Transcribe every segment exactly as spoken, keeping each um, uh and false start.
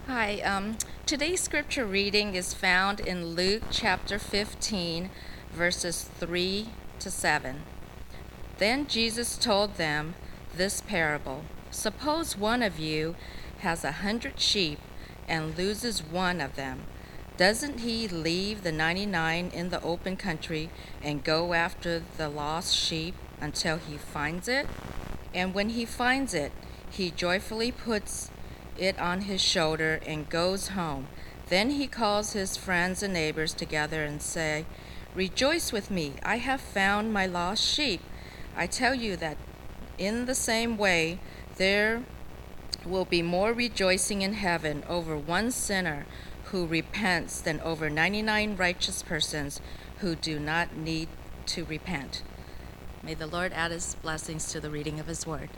Hi, um, today's scripture reading is found in Luke chapter fifteen, verses three to seven. Then Jesus told them this parable. Suppose one of you has a hundred sheep and loses one of them. Doesn't he leave the ninety-nine in the open country and go after the lost sheep until he finds it? And when he finds it, he joyfully puts it on his shoulder and goes home. Then he calls his friends and neighbors together and say, "Rejoice with me, I have found my lost sheep." I tell you that in the same way, there will be more rejoicing in heaven over one sinner who repents than over ninety-nine righteous persons who do not need to repent. May the Lord add his blessings to the reading of his word.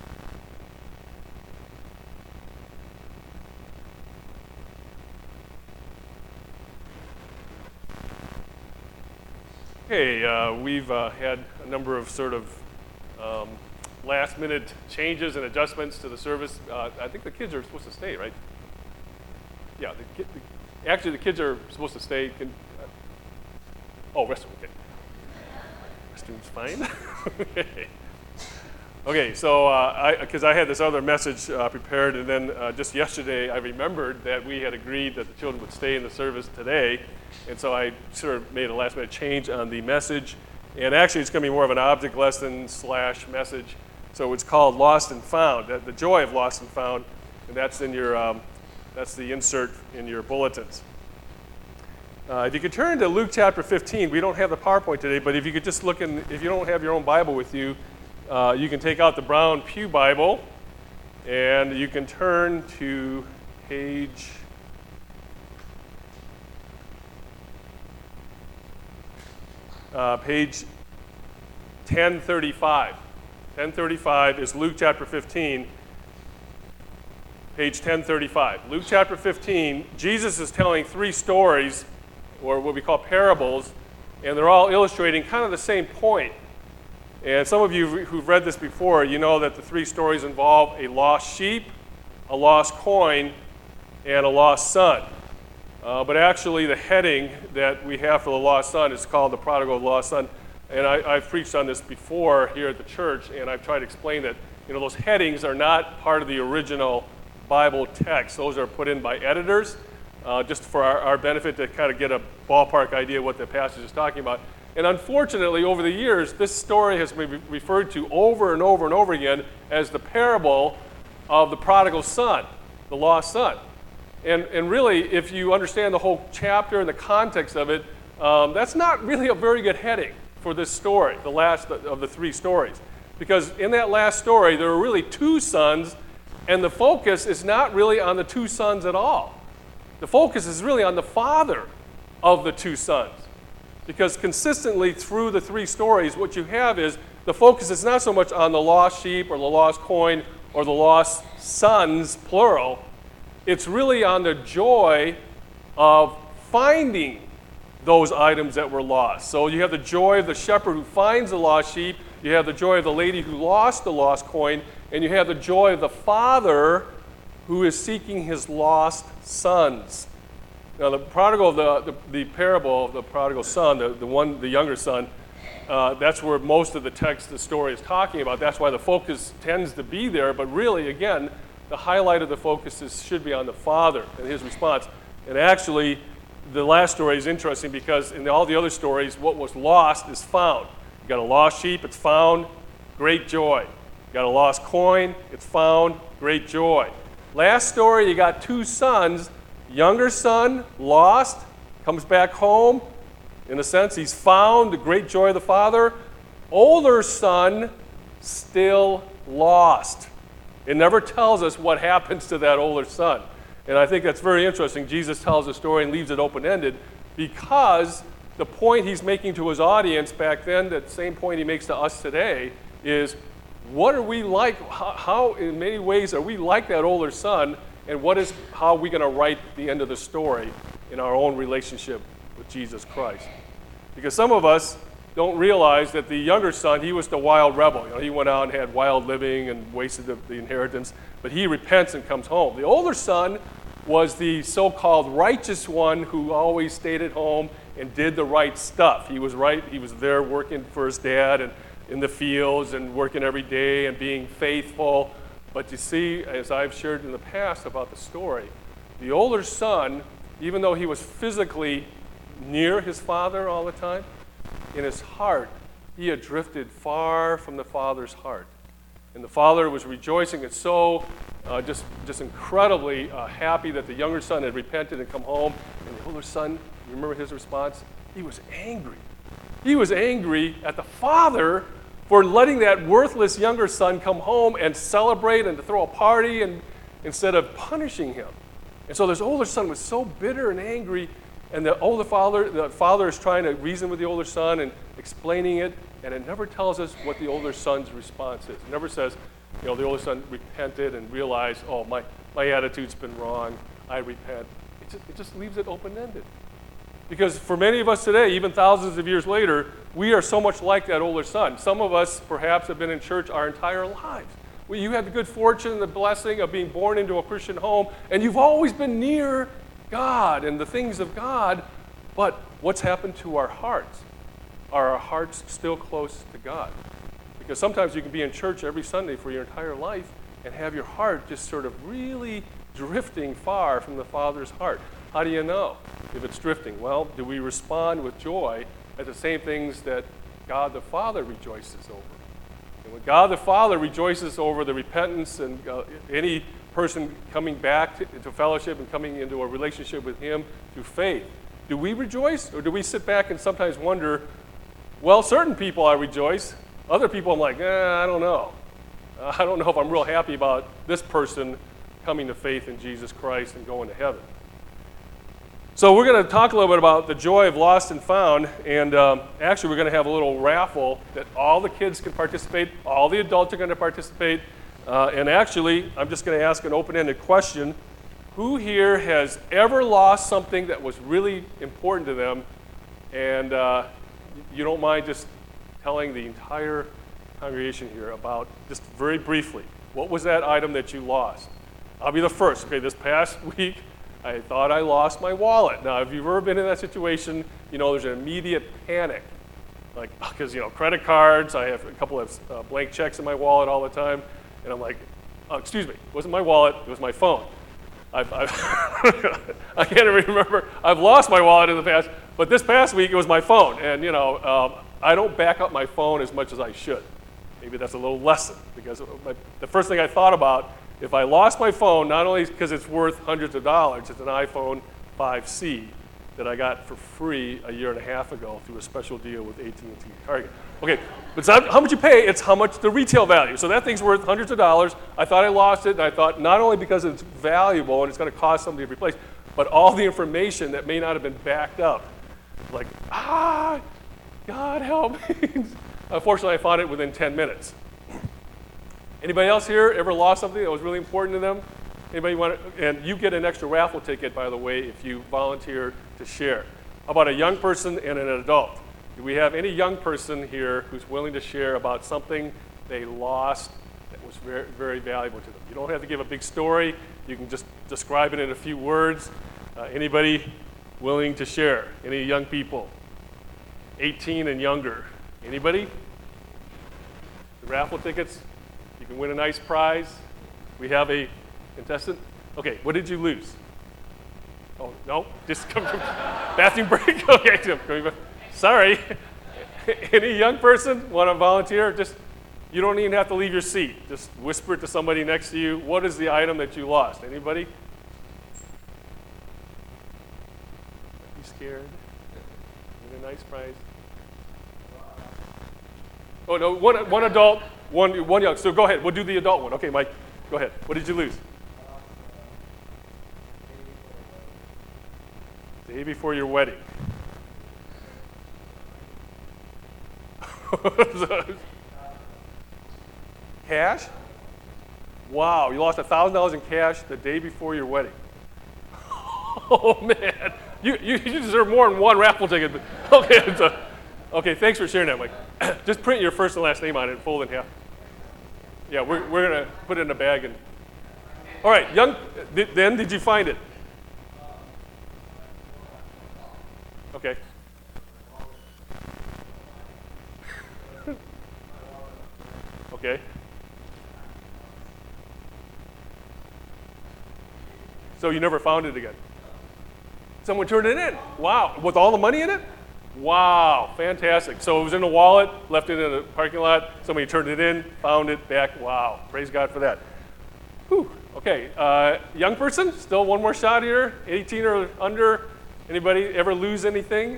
Okay, uh, we've uh, had a number of sort of um, last-minute changes and adjustments to the service. Uh, I think the kids are supposed to stay, right? Yeah, the, kid, the, actually the kids are supposed to stay. Can, uh, oh, restroom, okay. Restroom's fine. okay. Okay, so because uh, I, I had this other message uh, prepared, and then uh, just yesterday I remembered that we had agreed that the children would stay in the service today, and so I sort of made a last-minute change on the message. And actually, it's going to be more of an object lesson slash message. So it's called Lost and Found, the joy of Lost and Found, and that's in your um, that's the insert in your bulletins. Uh, if you could turn to Luke chapter fifteen, we don't have the PowerPoint today, but if you could just look in, if you don't have your own Bible with you, uh, you can take out the brown pew Bible, and you can turn to page uh, page ten thirty-five. ten thirty-five is Luke chapter fifteen. Page ten thirty-five. Luke chapter fifteen, Jesus is telling three stories, or what we call parables, and they're all illustrating kind of the same point. And some of you who've read this before, you know that the three stories involve a lost sheep, a lost coin, and a lost son. Uh, but actually, the heading that we have for the lost son is called the prodigal lost son. And I, I've preached on this before here at the church, and I've tried to explain that you know those headings are not part of the original Bible text. Those are put in by editors, uh, just for our, our benefit to kind of get a ballpark idea of what the passage is talking about. And unfortunately, over the years, this story has been re- referred to over and over and over again as the parable of the prodigal son, the lost son. And, and really, if you understand the whole chapter and the context of it, um, that's not really a very good heading for this story, the last of the three stories. Because in that last story, there are really two sons, and the focus is not really on the two sons at all. The focus is really on the father of the two sons. Because consistently through the three stories, what you have is the focus is not so much on the lost sheep or the lost coin or the lost sons, plural. It's really on the joy of finding those items that were lost. So you have the joy of the shepherd who finds the lost sheep, you have the joy of the lady who lost the lost coin, and you have the joy of the father who is seeking his lost sons. Now, the prodigal, the, the, the parable of the prodigal son, the, the one, the younger son, uh, that's where most of the text, the story is talking about. That's why the focus tends to be there. But really, again, the highlight of the focus is, should be on the father and his response. And actually, the last story is interesting because in all the other stories, what was lost is found. You got a lost sheep, it's found, great joy. You got a lost coin, it's found, great joy. Last story, you got two sons. Younger son, lost, comes back home. In a sense, he's found, the great joy of the father. Older son, still lost. It never tells us what happens to that older son. And I think that's very interesting. Jesus tells the story and leaves it open-ended because the point he's making to his audience back then, that same point he makes to us today, is what are we like? How, how in many ways, are we like that older son? And what is, how are we going to write the end of the story in our own relationship with Jesus Christ? Because some of us don't realize that the younger son, he was the wild rebel. You know, he went out and had wild living and wasted the, the inheritance, but he repents and comes home. The older son was the so-called righteous one who always stayed at home and did the right stuff. He was right. He was there working for his dad and in the fields and working every day and being faithful. But you see, as I've shared in the past about the story, the older son, even though he was physically near his father all the time, in his heart, he had drifted far from the father's heart. And the father was rejoicing and so uh, just, just incredibly uh, happy that the younger son had repented and come home. And the older son, you remember his response? He was angry. He was angry at the father for letting that worthless younger son come home and celebrate and to throw a party and, instead of punishing him. And so this older son was so bitter and angry, and the older father, the father is trying to reason with the older son and explaining it, and it never tells us what the older son's response is. It never says, you know, the older son repented and realized, oh, my, my attitude's been wrong, I repent. It just, it just leaves it open-ended. Because for many of us today, even thousands of years later, we are so much like that older son. Some of us perhaps have been in church our entire lives. Well, you had the good fortune and the blessing of being born into a Christian home, and you've always been near God and the things of God, but what's happened to our hearts? Are our hearts still close to God? Because sometimes you can be in church every Sunday for your entire life and have your heart just sort of really drifting far from the Father's heart. How do you know if it's drifting? Well, do we respond with joy at the same things that God the Father rejoices over? And when God the Father rejoices over the repentance and uh, any person coming back to, to fellowship and coming into a relationship with Him through faith, do we rejoice? Or do we sit back and sometimes wonder, well, certain people I rejoice. Other people I'm like, eh, I don't know. Uh, I don't know if I'm real happy about this person coming to faith in Jesus Christ and going to heaven. So we're going to talk a little bit about the joy of lost and found, and um, actually we're going to have a little raffle that all the kids can participate, all the adults are going to participate, uh, and actually I'm just going to ask an open-ended question. Who here has ever lost something that was really important to them, and uh, you don't mind just telling the entire congregation here about, just very briefly, what was that item that you lost? I'll be the first. Okay, this past week, I thought I lost my wallet. Now, if you've ever been in that situation, you know there's an immediate panic. Like, because, you know, credit cards, I have a couple of uh, blank checks in my wallet all the time, and I'm like, oh, excuse me, it wasn't my wallet, it was my phone. I've, I've I can't even remember. I've lost my wallet in the past, but this past week it was my phone. And, you know, um, I don't back up my phone as much as I should. Maybe that's a little lesson, because my, the first thing I thought about, if I lost my phone, not only because it's worth hundreds of dollars, it's an iPhone five C that I got for free a year and a half ago through a special deal with A T and T Target. Okay, but it's not how much you pay, it's how much the retail value. So that thing's worth hundreds of dollars. I thought I lost it, and I thought not only because it's valuable and it's going to cost somebody to replace, but all the information that may not have been backed up. Like, ah, God help me. Unfortunately, I found it within ten minutes. Anybody else here ever lost something that was really important to them? Anybody want to? And you get an extra raffle ticket, by the way, if you volunteer to share. How about a young person and an adult? Do we have any young person here who's willing to share about something they lost that was very, very valuable to them? You don't have to give a big story. You can just describe it in a few words. Uh, anybody willing to share? Any young people? eighteen and younger. Anybody? The raffle tickets? You can win a nice prize. We have a contestant. Okay, what did you lose? Oh, no, just come from bathroom break? Okay, come back. Sorry. Any young person want to volunteer? Just, you don't even have to leave your seat. Just whisper it to somebody next to you. What is the item that you lost? Anybody? Don't be scared. Win a nice prize. Oh, no, one, one adult, one, one young. So go ahead. We'll do the adult one. Okay, Mike, go ahead. What did you lose? Day before your wedding. Cash? Wow, you lost one thousand dollars in cash the day before your wedding. Oh, man. You, you, you deserve more than one raffle ticket. But okay, so, okay, thanks for sharing that, Mike. Just print your first and last name on it and fold it in half. Yeah, we're, we're going to put it in a bag. And all right, young, then did you find it? Okay. Okay. So you never found it again? Someone turned it in. Wow. With all the money in it? Wow. Fantastic. So it was in a wallet, left it in a parking lot. Somebody turned it in, found it back. Wow. Praise God for that. Whew. Okay. Uh, young person, still one more shot here. eighteen or under. Anybody ever lose anything?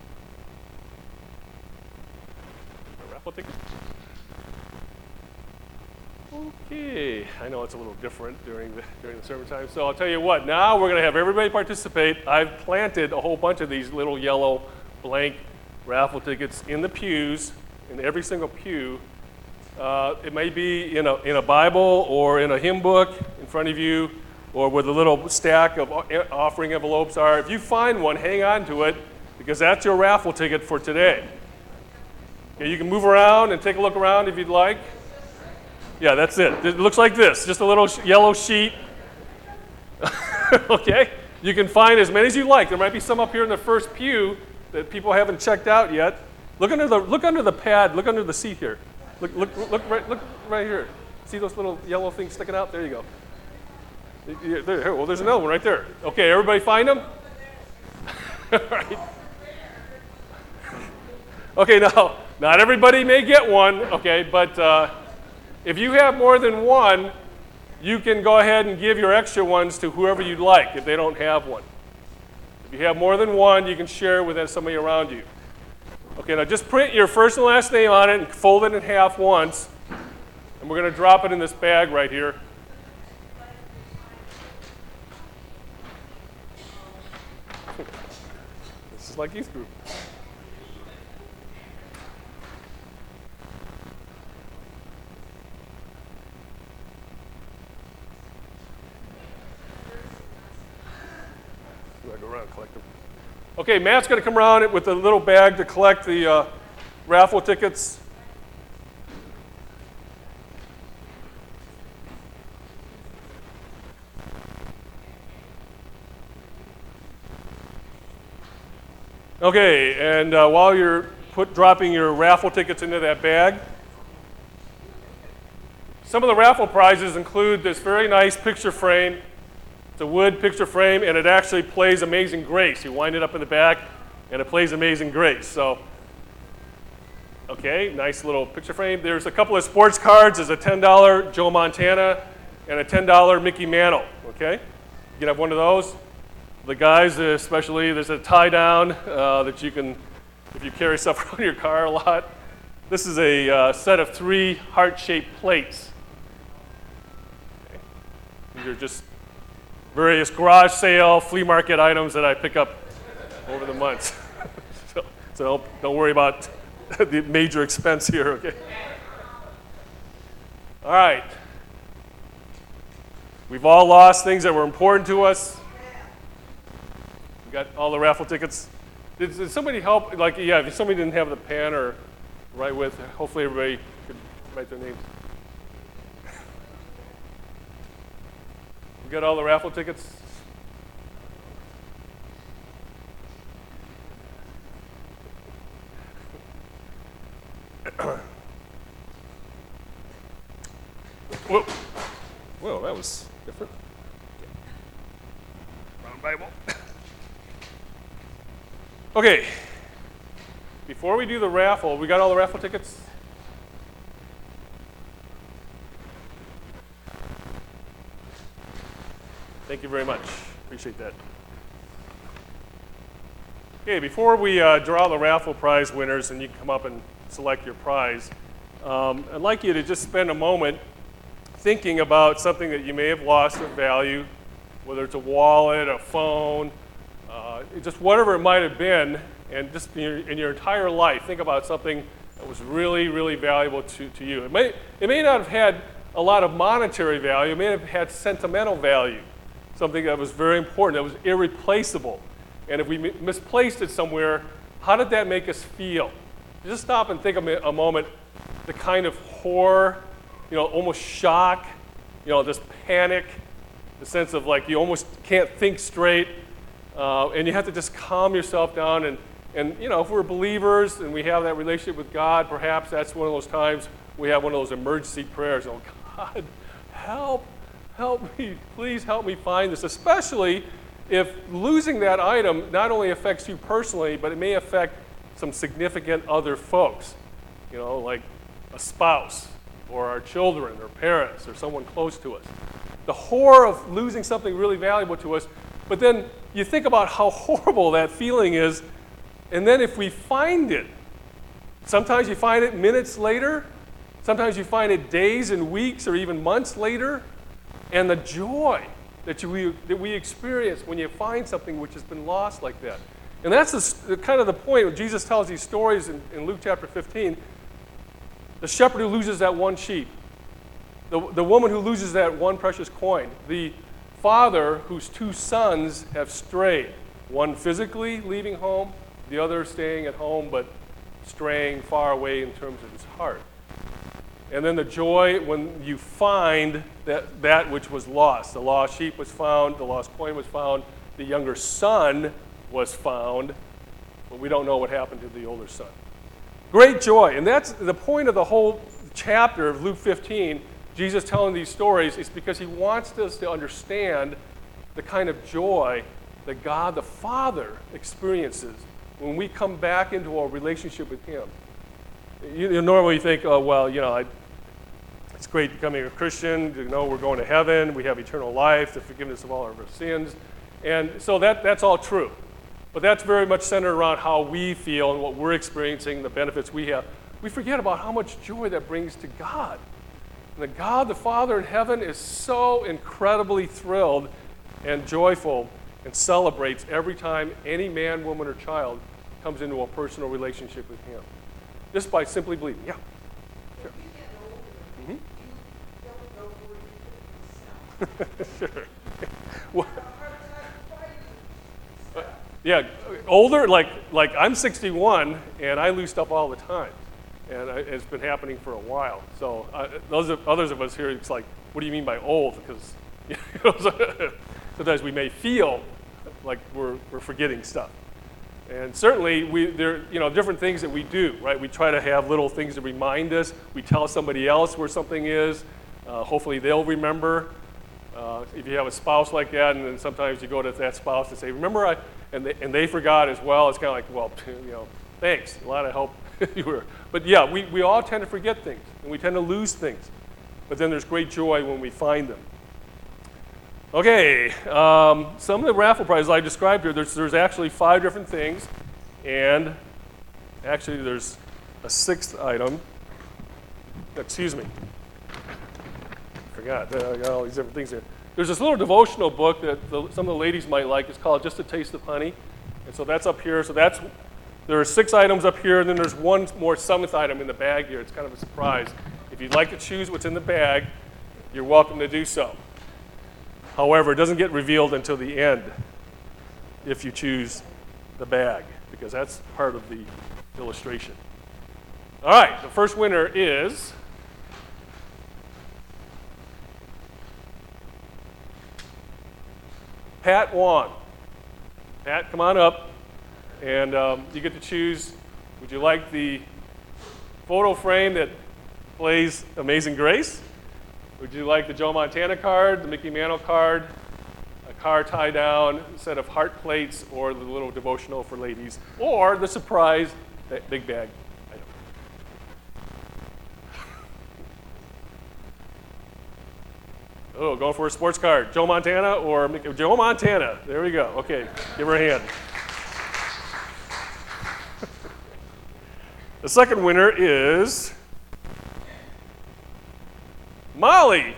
A raffle ticket? Okay, I know it's a little different during the during the sermon time. So I'll tell you what. Now we're going to have everybody participate. I've planted a whole bunch of these little yellow blank raffle tickets in the pews, in every single pew. Uh, it may be in a in a Bible or in a hymn book in front of you, or where the little stack of offering envelopes are. If you find one, hang on to it, because that's your raffle ticket for today. Okay, you can move around and take a look around if you'd like. Yeah, that's it. It looks like this, just a little sh- yellow sheet. Okay? You can find as many as you like. There might be some up here in the first pew that people haven't checked out yet. Look under the look under the pad, look under the seat here. Look look look right look right here. See those little yellow things sticking out? There you go. Yeah, there, here, well, there's another one right there. Okay, everybody find them? All right. Okay, now, not everybody may get one, okay, but uh, if you have more than one, you can go ahead and give your extra ones to whoever you'd like if they don't have one. If you have more than one, you can share with somebody around you. Okay, now just print your first and last name on it and fold it in half once, and we're going to drop it in this bag right here. This is like youth group. Go around and collect them. Okay, Matt's going to come around with a little bag to collect the uh, raffle tickets. Okay, and uh, while you're put, dropping your raffle tickets into that bag, some of the raffle prizes include this very nice picture frame. It's a wood picture frame, and it actually plays Amazing Grace. You wind it up in the back, and it plays Amazing Grace. So, okay, nice little picture frame. There's a couple of sports cards. There's a ten dollar Joe Montana and a ten dollar Mickey Mantle, okay? You can have one of those. The guys especially, there's a tie down uh, that you can, if you carry stuff around your car a lot. This is a uh, set of three heart-shaped plates. Okay. These are just various garage sale, flea market items that I pick up over the months. so so don't, don't worry about the major expense here, okay? All right. We've all lost things that were important to us. We got all the raffle tickets. Did, did somebody help? Like, yeah, if somebody didn't have the pen or write with, hopefully everybody could write their names. You got all the raffle tickets? Whoa. Whoa, that was different. Wrong Bible. Okay. Before we do the raffle, we got all the raffle tickets? Thank you very much. Appreciate that. Okay, before we uh, draw the raffle prize winners and you can come up and select your prize, um, I'd like you to just spend a moment thinking about something that you may have lost of value, whether it's a wallet, a phone, uh, just whatever it might have been, and just in your, in your entire life, think about something that was really, really valuable to, to you. It may, it may not have had a lot of monetary value, it may have had sentimental value. Something that was very important, that was irreplaceable. And if we mi- misplaced it somewhere, how did that make us feel? Just stop and think a, mi- a moment, the kind of horror, you know, almost shock, you know, this panic, the sense of like you almost can't think straight, uh, and you have to just calm yourself down and, And, you know, if we're believers and we have that relationship with God, perhaps that's one of those times we have one of those emergency prayers. Oh, God, help, help me, please help me find this, especially if losing that item not only affects you personally, but it may affect some significant other folks, you know, like a spouse or our children or parents or someone close to us. The horror of losing something really valuable to us, but then you think about how horrible that feeling is, and then if we find it, sometimes you find it minutes later, sometimes you find it days and weeks or even months later, and the joy that, you, we, that we experience when you find something which has been lost like that. And that's the, kind of the point when Jesus tells these stories in, in Luke chapter fifteen. The shepherd who loses that one sheep, the, the woman who loses that one precious coin, the father whose two sons have strayed, one physically leaving home, the other staying at home but straying far away in terms of his heart. And then the joy when you find that, that which was lost. The lost sheep was found, the lost coin was found, the younger son was found, but we don't know what happened to the older son. Great joy, and that's the point of the whole chapter of Luke fifteen. Jesus telling these stories is because he wants us to understand the kind of joy that God the Father experiences when we come back into a relationship with him. You, you normally think, oh, well, you know, I, it's great becoming a Christian, to know we're going to heaven, we have eternal life, the forgiveness of all of our sins. And so that, that's all true. But that's very much centered around how we feel and what we're experiencing, the benefits we have. We forget about how much joy that brings to God. And the God, the Father in heaven, is so incredibly thrilled and joyful and celebrates every time any man, woman, or child comes into a personal relationship with him. Just by simply believing. Yeah. Sure. Mm-hmm. Sure. Well, uh, yeah, older, like like I'm sixty-one, and I lose stuff all the time. And I, it's been happening for a while. So uh, those of, others of us here, it's like, what do you mean by old? Because you know, sometimes we may feel like we're, we're forgetting stuff. And certainly, we, there you know different things that we do, right? We try to have little things to remind us. We tell somebody else where something is. Uh, hopefully, they'll remember. Uh, if you have a spouse like that, and then sometimes you go to that spouse and say, "Remember, I," and they, and they forgot as well. It's kind of like, well, you know, thanks, a lot of help you were. But yeah, we, we all tend to forget things, and we tend to lose things. But then there's great joy when we find them. Okay, um, some of the raffle prizes I described here, there's, there's actually five different things, and actually there's a sixth item. Excuse me. I forgot, I got all these different things here. There's this little devotional book that the, some of the ladies might like. It's called Just a Taste of Honey, and so that's up here. So that's, there are six items up here, and then there's one more seventh item in the bag here. It's kind of a surprise. If you'd like to choose what's in the bag, you're welcome to do so. However, it doesn't get revealed until the end if you choose the bag, because that's part of the illustration. All right, the first winner is Pat Wong. Pat, come on up, and um, you get to choose. Would you like the photo frame that plays Amazing Grace? Would you like the Joe Montana card, the Mickey Mantle card, a car tie down, a set of heart plates, or the little devotional for ladies, or the surprise that big bag item? Oh, going for a sports card. Joe Montana or Mickey? Joe Montana. There we go. Okay, give her a hand. The second winner is Molly.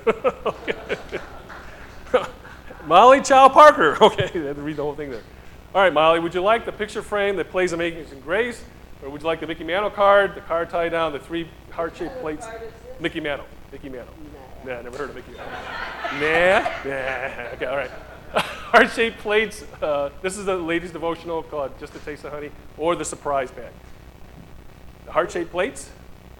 Molly Chow Parker. Okay, I had to read the whole thing there. All right, Molly, would you like the picture frame that plays Amazing Grace, or would you like the Mickey Mantle card, the card tie down, the three heart-shaped plates? Mickey Mantle. Mickey Mantle. Nah, never heard of Mickey Mantle. Nah? Nah. Okay, all right. Heart-shaped plates. Uh, this is the ladies' devotional called Just a Taste of Honey, or the surprise bag. The heart-shaped plates.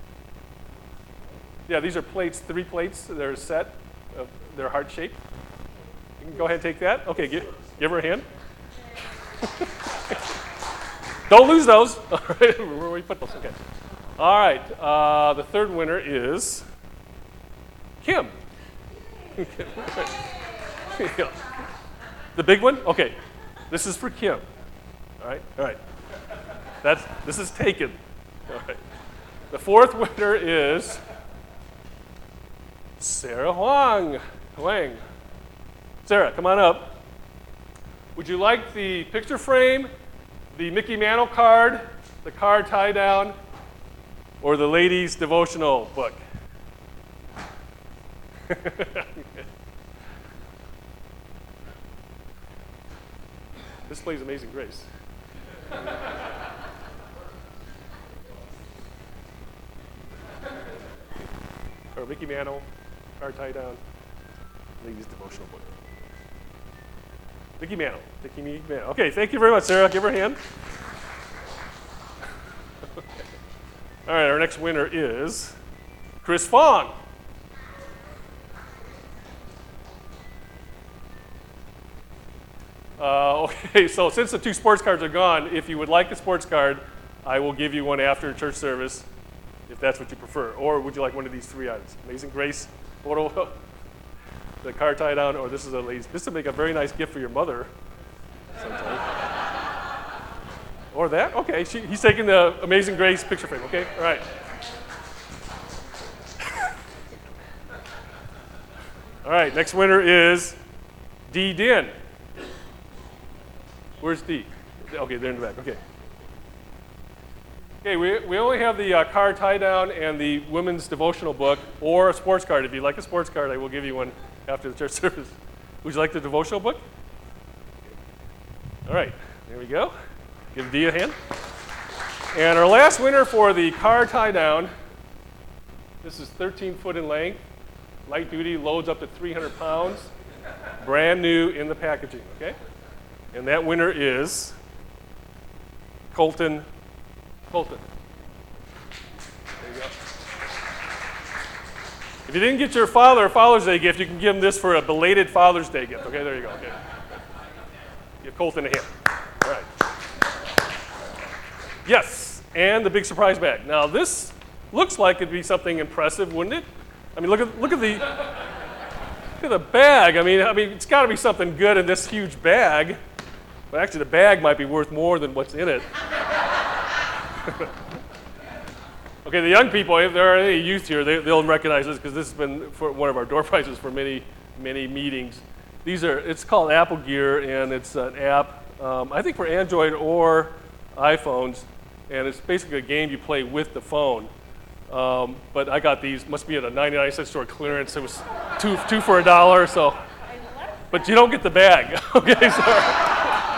Yeah, these are plates, three plates. They're a set. Of, they're heart-shaped. You can go ahead and take that. Okay, give, give her a hand. Don't lose those. All right, where we put those? Okay. All right. Uh, the third winner is Kim. The big one? Okay. This is for Kim. All right. All right. That's this is taken. All right. The fourth winner is Sarah Huang. Huang. Sarah, come on up. Would you like the picture frame, the Mickey Mantle card, the card tie down, or the ladies' devotional book? This plays Amazing Grace. Or Mickey Mantle, card tie down, ladies' devotional book. Mickey Mantle. Mickey Mantle. Okay, thank you very much, Sarah. Give her a hand. All right, our next winner is Chris Fong. Uh, okay, so since the two sports cards are gone, if you would like a sports card, I will give you one after church service, if that's what you prefer. Or would you like one of these three items? Amazing Grace photo, the card tie down, or this is a ladies. This would make a very nice gift for your mother sometime. Or that? Okay, she, he's taking the Amazing Grace picture frame. Okay, all right. All right, next winner is Dee Din. Where's Dee? Okay, they're in the back. Okay. Okay, we, we only have the uh, card tie down and the women's devotional book, or a sports card. If you'd like a sports card, I will give you one after the church service. Would you like the devotional book? All right, there we go. Give Dee a hand. And our last winner for the card tie down, this is thirteen foot in length, light duty, loads up to three hundred pounds, brand new in the packaging, okay? And that winner is Colton Colton. There you go. If you didn't get your father a Father's Day gift, you can give him this for a belated Father's Day gift. Okay, there you go. Okay. Give Colton a hand. All right. Yes, and the big surprise bag. Now this looks like it'd be something impressive, wouldn't it? I mean, look at look at the look at the bag. I mean, I mean, it's got to be something good in this huge bag. But actually, the bag might be worth more than what's in it. Okay, the young people, if there are any youth here, they, they'll recognize this because this has been for one of our door prizes for many, many meetings. These are, it's called Apple Gear, and it's an app, um, I think for Android or iPhones, and it's basically a game you play with the phone. Um, but I got these, must be at a ninety-nine cent store clearance. It was two, two for a dollar, so. But you don't get the bag, okay, sorry.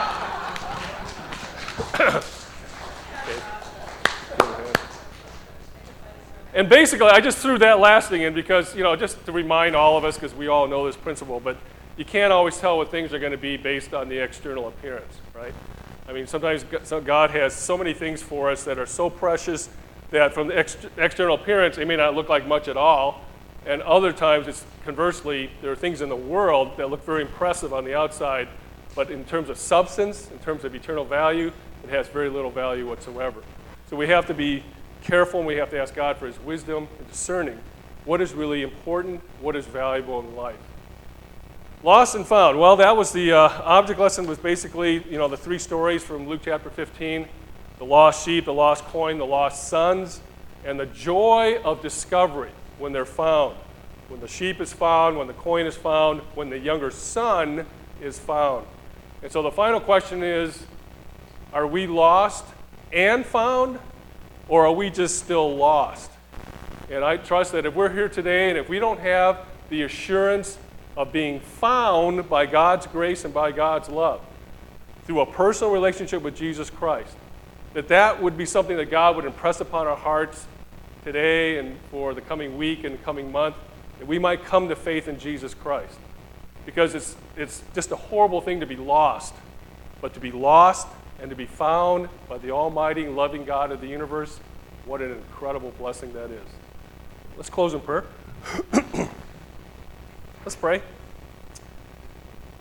And basically, I just threw that last thing in because, you know, just to remind all of us, because we all know this principle, but you can't always tell what things are going to be based on the external appearance, right? I mean, sometimes God has so many things for us that are so precious that from the ex- external appearance, it may not look like much at all. And other times, it's conversely, there are things in the world that look very impressive on the outside, but in terms of substance, in terms of eternal value, it has very little value whatsoever. So we have to be careful, and we have to ask God for his wisdom and discerning what is really important, what is valuable in life. Lost and found. Well, that was the uh, object lesson was basically, you know, the three stories from Luke chapter fifteen, the lost sheep, the lost coin, the lost sons, and the joy of discovery when they're found. When the sheep is found, when the coin is found, when the younger son is found. And so the final question is, are we lost and found? Or are we just still lost? And I trust that if we're here today and if we don't have the assurance of being found by God's grace and by God's love through a personal relationship with Jesus Christ, that that would be something that God would impress upon our hearts today and for the coming week and the coming month, that we might come to faith in Jesus Christ. Because it's, it's just a horrible thing to be lost, but to be lost and to be found by the almighty and loving God of the universe, what an incredible blessing that is. Let's close in prayer. Let's pray.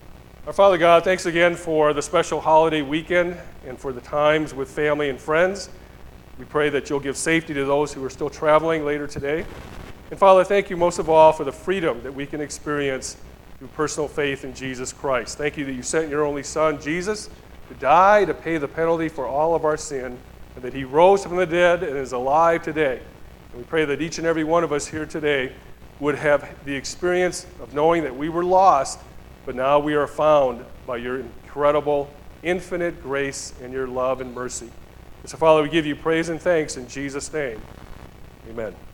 Our Father God, thanks again for the special holiday weekend and for the times with family and friends. We pray that you'll give safety to those who are still traveling later today. And Father, thank you most of all for the freedom that we can experience through personal faith in Jesus Christ. Thank you that you sent your only Son, Jesus, to die to pay the penalty for all of our sin, and that he rose from the dead and is alive today. And we pray that each and every one of us here today would have the experience of knowing that we were lost, but now we are found by your incredible, infinite grace and your love and mercy. And so, Father, we give you praise and thanks in Jesus' name. Amen.